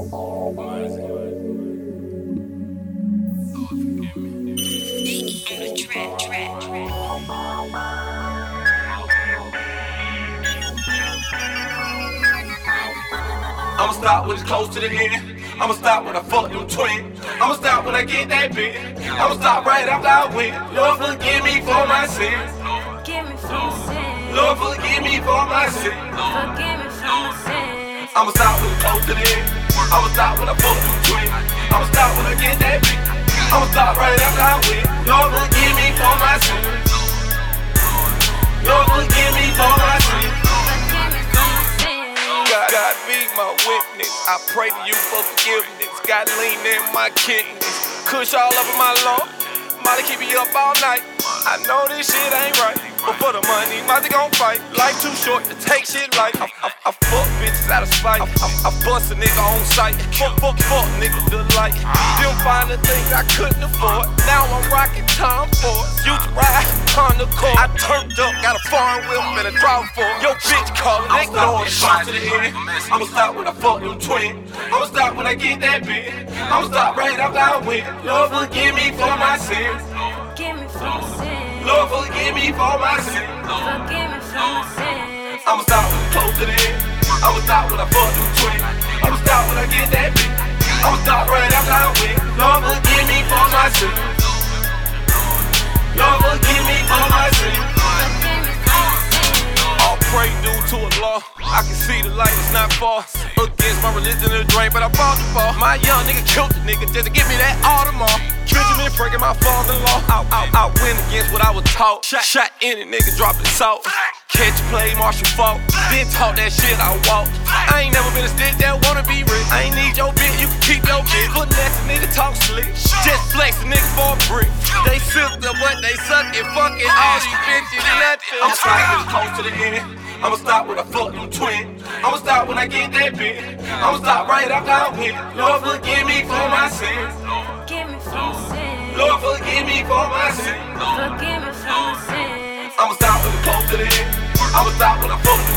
I'ma stop when it's close to the end. I'ma stop when I fuck them twins. I'ma stop when I get that big. I'ma stop right after I win. Lord, forgive me for my sins. Forgive me for my sins. Lord, forgive me for my sins. Forgive me for my sins. I'ma stop when it's close to the end. I'ma stop when I fuck them twins. I'ma stop when I get that big. I'ma stop right after I win. Lord, forgive me for my sins. Lord, forgive me for my sins. God be my witness. I pray to you for forgiveness. Got lean in my kidneys. Kush all over my lung. Molly keep me up all night. I know this shit ain't right, but for the money, Molly gon' fight. Life too short to take shit light. I fuck bitches out of spite. I bust a nigga on sight. Fuck nigga delight. Still find the things I couldn't afford. Now I'm rocking Tom Ford. Used to ride on the court. I turned up, got a foreign whip and a draw for. Yo bitch callin', they going shot to the end. I'ma stop when I fuck them twins. I'ma stop when I get that big. I'ma stop right after I win. Lord, forgive me for my sins. Forgive me for my sins. Lord, forgive me for my sins. Forgive me for my sins. I'ma stop when it's close to the end. I'ma stop when I fuck them twins. I'ma stop when I get that big. I'ma stop right after I win. Lord, forgive me for my sins. Lord, forgive me for my sins. All pray due to Allah. I can see the light, it's not far. Against my religion to drink, but I fought the fall. My young nigga killed the nigga just to give me that Audemars. Benjamin Franklin, my father-in-law. I went against what I was taught. Shot any nigga, dropped the salt. Catch play, martial fault. Then talk that shit, I walk. I ain't never been a stick that wanna be rich. I ain't need your bitch, you can keep your bitch. Put next nigga talk slick. Just flex a nigga for a brick. They sister, but they suck it, fuck it. All these bitches, nothing. I'm sliding close to the end. I'ma stop when I fuck them twins. I'ma stop when I get that big. I'ma stop right after I win. Lord, forgive me for my sins. Forgive me for my sins. Lord, forgive me for my sins. Forgive me for my sins. I'ma stop when it's close to the end. I'ma stop when I fuck them